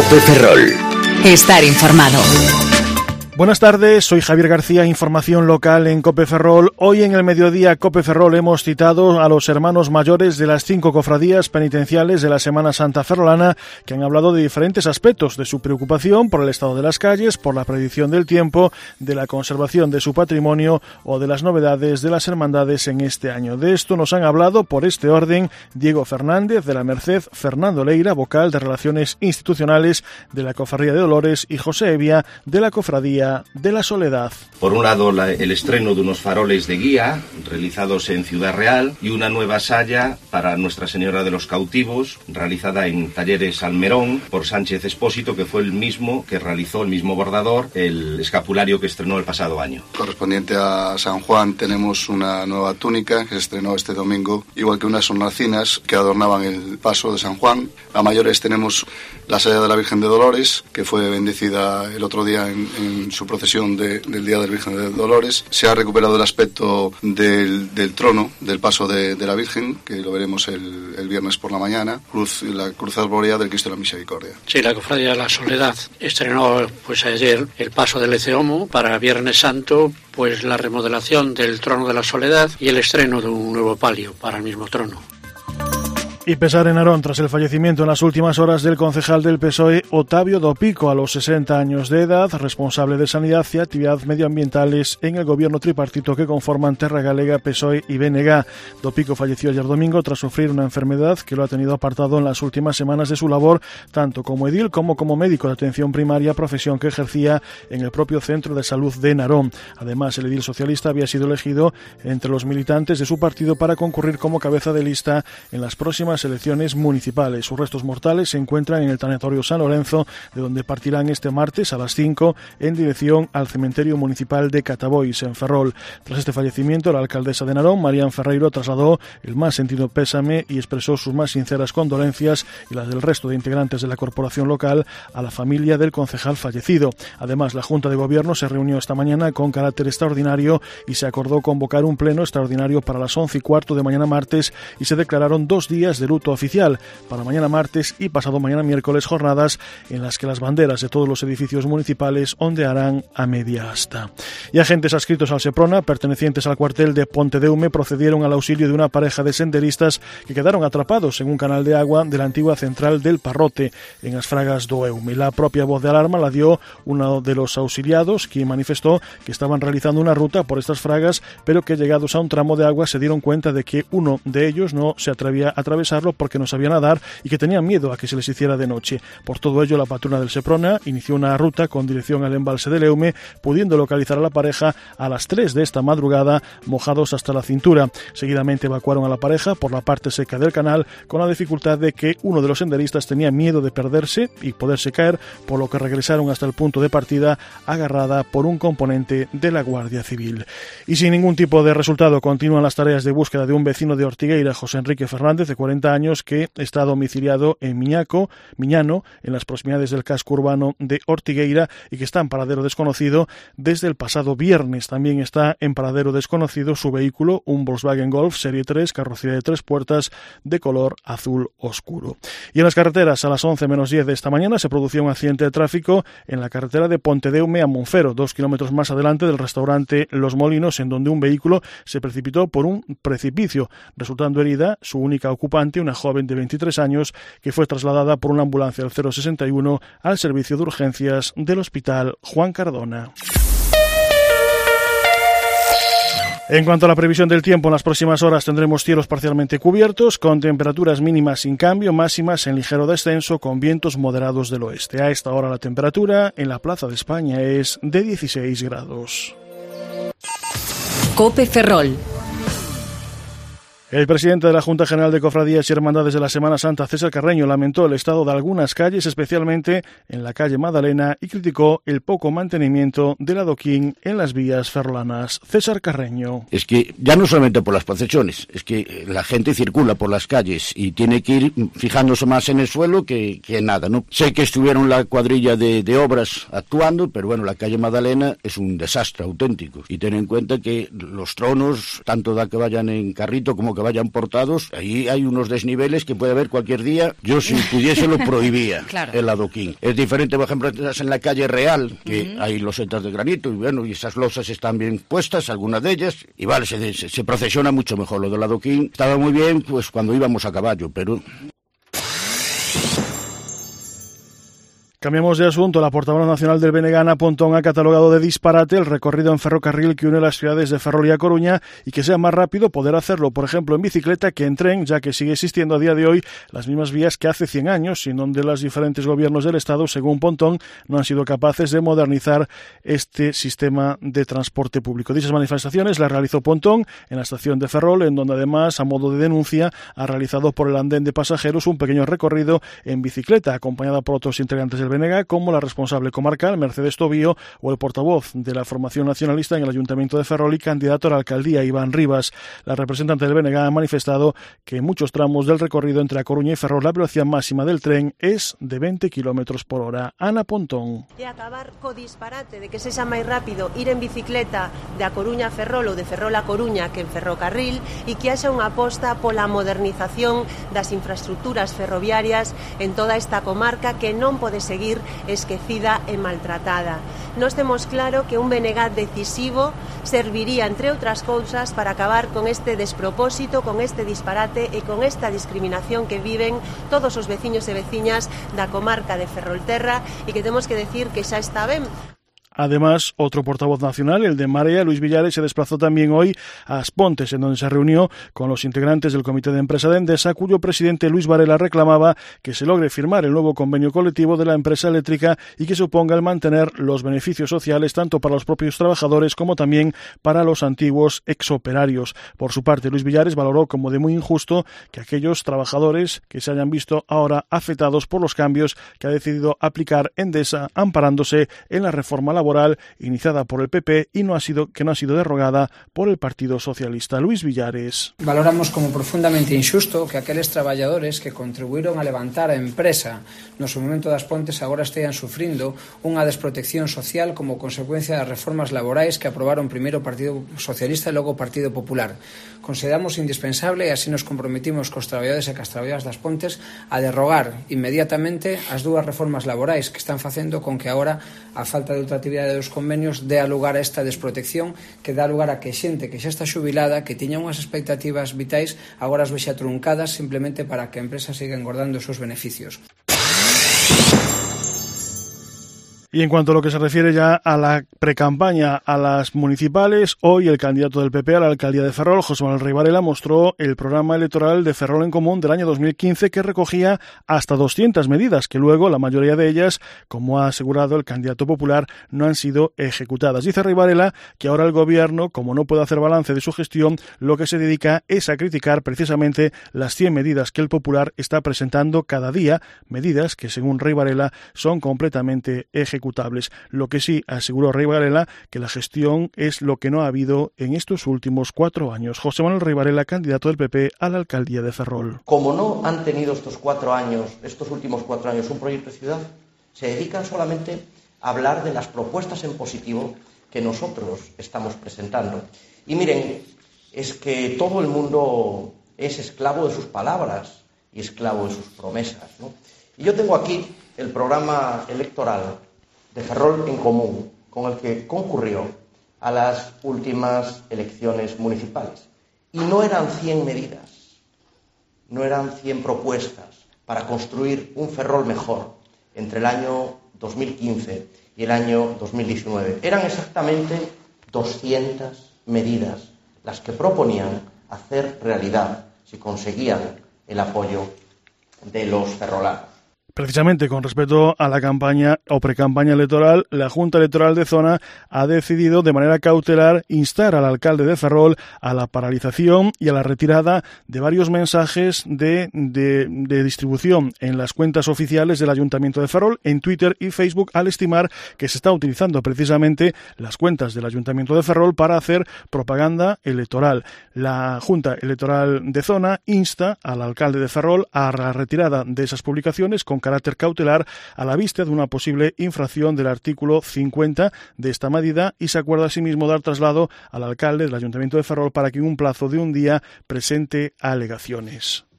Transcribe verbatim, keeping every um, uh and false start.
Cope Ferrol. Estar informado. Buenas tardes, soy Javier García, información local en Cope Ferrol. Hoy en el mediodía Cope Ferrol hemos citado a los hermanos mayores de las cinco cofradías penitenciales de la Semana Santa ferrolana, que han hablado de diferentes aspectos de su preocupación por el estado de las calles, por la predicción del tiempo, de la conservación de su patrimonio o de las novedades de las hermandades en este año. De esto nos han hablado por este orden Diego Fernández de la Merced, Fernando Leira, vocal de Relaciones Institucionales de la Cofradía de Dolores, y José Evia de la Cofradía de la Soledad. Por un lado, la, el estreno de unos faroles de guía realizados en Ciudad Real y una nueva saya para Nuestra Señora de los Cautivos, realizada en Talleres Almerón por Sánchez Espósito, que fue el mismo que realizó, el mismo bordador, el escapulario que estrenó el pasado año. Correspondiente a San Juan tenemos una nueva túnica que se estrenó este domingo, igual que unas hornacinas que adornaban el paso de San Juan. A mayores tenemos la saya de la Virgen de Dolores, que fue bendecida el otro día en, en su procesión de, del Día del Virgen de Dolores. Se ha recuperado el aspecto del, del trono, del paso de, de la Virgen, que lo veremos el, el viernes por la mañana, cruz, la cruz arbórea del Cristo de la Misericordia. Sí, la Cofradía de la Soledad estrenó pues ayer el paso del Eceomo para Viernes Santo, pues la remodelación del trono de la Soledad y el estreno de un nuevo palio para el mismo trono. Y pesar en Narón tras el fallecimiento en las últimas horas del concejal del P S O E, Otavio Dopico, a los sesenta años de edad, responsable de Sanidad y Actividades Medioambientales en el gobierno tripartito que conforman Terra Galega, P S O E y B N G. Dopico falleció ayer domingo tras sufrir una enfermedad que lo ha tenido apartado en las últimas semanas de su labor, tanto como edil como como médico de atención primaria, profesión que ejercía en el propio Centro de Salud de Narón. Además, el edil socialista había sido elegido entre los militantes de su partido para concurrir como cabeza de lista en las próximas elecciones municipales. Sus restos mortales se encuentran en el tanatorio San Lorenzo, de donde partirán este martes a las cinco en dirección al cementerio municipal de Catabois, en Ferrol. Tras este fallecimiento, la alcaldesa de Narón, Marián Ferreiro, trasladó el más sentido pésame y expresó sus más sinceras condolencias y las del resto de integrantes de la corporación local a la familia del concejal fallecido. Además, la Junta de Gobierno se reunió esta mañana con carácter extraordinario y se acordó convocar un pleno extraordinario para las once y cuarto de mañana martes, y se declararon dos días de luto oficial para mañana martes y pasado mañana miércoles, jornadas en las que las banderas de todos los edificios municipales ondearán a media asta. Y agentes adscritos al Seprona, pertenecientes al cuartel de Pontedeume, procedieron al auxilio de una pareja de senderistas que quedaron atrapados en un canal de agua de la antigua central del Parrote, en as Fragas do Eume. La propia voz de alarma la dio uno de los auxiliados, quien manifestó que estaban realizando una ruta por estas fragas, pero que llegados a un tramo de agua se dieron cuenta de que uno de ellos no se atrevía a atravesar porque no sabía nadar y que tenían miedo a que se les hiciera de noche. Por todo ello, la patrulla del Seprona inició una ruta con dirección al embalse del Eume, pudiendo localizar a la pareja a las tres de esta madrugada, mojados hasta la cintura. Seguidamente evacuaron a la pareja por la parte seca del canal, con la dificultad de que uno de los senderistas tenía miedo de perderse y poderse caer, por lo que regresaron hasta el punto de partida agarrada por un componente de la Guardia Civil. Y sin ningún tipo de resultado, continúan las tareas de búsqueda de un vecino de Ortigueira, José Enrique Fernández, de cuarenta años, que está domiciliado en Miñaco, Miñano, en las proximidades del casco urbano de Ortigueira, y que está en paradero desconocido desde el pasado viernes. También está en paradero desconocido su vehículo, un Volkswagen Golf Serie tres, carrocería de tres puertas, de color azul oscuro. Y en las carreteras, a las once menos diez de esta mañana se produjo un accidente de tráfico en la carretera de Pontedeume a Monfero, dos kilómetros más adelante del restaurante Los Molinos, en donde un vehículo se precipitó por un precipicio, resultando herida su única ocupante, una joven de veintitrés años, que fue trasladada por una ambulancia del cero sesenta y uno al servicio de urgencias del Hospital Juan Cardona. En cuanto a la previsión del tiempo, en las próximas horas tendremos cielos parcialmente cubiertos, con temperaturas mínimas sin cambio, máximas en ligero descenso, con vientos moderados del oeste. A esta hora la temperatura en la Plaza de España es de dieciséis grados. Cope Ferrol. El presidente de la Junta General de Cofradías y Hermandades de la Semana Santa, César Carreño, lamentó el estado de algunas calles, especialmente en la calle Madalena, y criticó el poco mantenimiento del adoquín en las vías ferrolanas. César Carreño. Es que ya no solamente por las procesiones, es que la gente circula por las calles y tiene que ir fijándose más en el suelo que, que nada, ¿no? Sé que estuvieron la cuadrilla de, de obras actuando, pero bueno, la calle Madalena es un desastre auténtico. Y ten en cuenta que los tronos, tanto da que vayan en carrito como que que vayan portados, ahí hay unos desniveles que puede haber cualquier día. Yo, si pudiese, lo prohibía. Claro. El adoquín. Es diferente, por ejemplo, estás en la calle Real, que uh-huh. hay losetas de granito, y bueno, y esas losas están bien puestas, algunas de ellas, y vale, se, se, se procesiona mucho mejor. Lo del adoquín estaba muy bien, pues cuando íbamos a caballo, pero... Cambiamos de asunto. La portavoz nacional del B N G, Ana Pontón, ha catalogado de disparate el recorrido en ferrocarril que une las ciudades de Ferrol y A Coruña y que sea más rápido poder hacerlo, por ejemplo, en bicicleta que en tren, ya que sigue existiendo a día de hoy las mismas vías que hace cien años, y donde los diferentes gobiernos del Estado, según Pontón, no han sido capaces de modernizar este sistema de transporte público. Dichas manifestaciones las realizó Pontón en la estación de Ferrol, en donde además, a modo de denuncia, ha realizado por el andén de pasajeros un pequeño recorrido en bicicleta, acompañada por otros integrantes del B N G, como la responsable comarcal Mercedes Tobío o el portavoz de la formación nacionalista en el Ayuntamiento de Ferrol y candidato a la alcaldía, Iván Rivas. La representante del B N G ha manifestado que en muchos tramos del recorrido entre A Coruña y Ferrol la velocidad máxima del tren es de veinte kilómetros por hora. Ana Pontón. E acabar co disparate de que sexa máis rápido ir en bicicleta de A Coruña a Ferrol ou de Ferrol a Coruña que en ferrocarril, e que haxa unha aposta pola modernización das infraestructuras ferroviarias en toda esta comarca, que non pode seguir esquecida e maltratada. Nós temos claro que un B N G decisivo serviría, entre outras cousas, para acabar con este despropósito, con este disparate e con esta discriminación que viven todos os veciños e veciñas da comarca de Ferrolterra, e que temos que decir que xa está ben. Además, otro portavoz nacional, el de Marea, Luis Villares, se desplazó también hoy a As Pontes, en donde se reunió con los integrantes del Comité de Empresa de Endesa, cuyo presidente Luis Varela reclamaba que se logre firmar el nuevo convenio colectivo de la empresa eléctrica y que suponga el mantener los beneficios sociales tanto para los propios trabajadores como también para los antiguos exoperarios. Por su parte, Luis Villares valoró como de muy injusto que aquellos trabajadores que se hayan visto ahora afectados por los cambios que ha decidido aplicar Endesa, amparándose en la reforma laboral laboral iniciada por el P P y no ha sido, que no ha sido derogada por el Partido Socialista. Luis Villares. Valoramos como profundamente injusto que aqueles traballadores que contribuíron a levantar a empresa no seu momento das Pontes agora estean sufrindo unha desprotección social como consecuencia das reformas laborais que aprobaron primeiro o Partido Socialista e logo o Partido Popular. Consideramos indispensable, e así nos comprometimos cos traballadores e cas traballadoras das Pontes, a derrogar inmediatamente as dúas reformas laborais que están facendo con que agora a falta de ultractividade dos convenios dea lugar a esta desprotección, que dá lugar a que xente que xa está xubilada, que tiña unhas expectativas vitais, agora as vexa truncadas simplemente para que a empresa siga engordando os seus beneficios. Y en cuanto a lo que se refiere ya a la precampaña a las municipales, hoy el candidato del P P a la alcaldía de Ferrol, José Manuel Rey Varela, mostró el programa electoral de Ferrol en Común del año dos mil quince, que recogía hasta doscientas medidas, que luego la mayoría de ellas, como ha asegurado el candidato popular, no han sido ejecutadas. Dice Rey Varela que ahora el gobierno, como no puede hacer balance de su gestión, lo que se dedica es a criticar precisamente las cien medidas que el popular está presentando cada día, medidas que, según Rey Varela, son completamente ejecutadas. Lo que sí aseguró Rey Varela, que la gestión es lo que no ha habido en estos últimos cuatro años. José Manuel Rey Varela, candidato del P P a la alcaldía de Ferrol. Como no han tenido estos cuatro años, estos últimos cuatro años, un proyecto de ciudad, se dedican solamente a hablar de las propuestas en positivo que nosotros estamos presentando. Y miren, es que todo el mundo es esclavo de sus palabras y esclavo de sus promesas, ¿no? Y yo tengo aquí el programa electoral de Ferrol en Común, con el que concurrió a las últimas elecciones municipales. Y no eran cien medidas, no eran cien propuestas para construir un Ferrol mejor entre el año dos mil quince y el año dos mil diecinueve. Eran exactamente doscientas medidas las que proponían hacer realidad si conseguían el apoyo de los ferrolanos. Precisamente con respecto a la campaña o precampaña electoral, la Junta Electoral de Zona ha decidido de manera cautelar instar al alcalde de Ferrol a la paralización y a la retirada de varios mensajes de, de, de distribución en las cuentas oficiales del Ayuntamiento de Ferrol, en Twitter y Facebook, al estimar que se está utilizando precisamente las cuentas del Ayuntamiento de Ferrol para hacer propaganda electoral. La Junta Electoral de Zona insta al alcalde de Ferrol a la retirada de esas publicaciones, con carácter cautelar a la vista de una posible infracción del artículo cincuenta de esta medida, y se acuerda asimismo dar traslado al alcalde del Ayuntamiento de Ferrol para que en un plazo de un día presente alegaciones.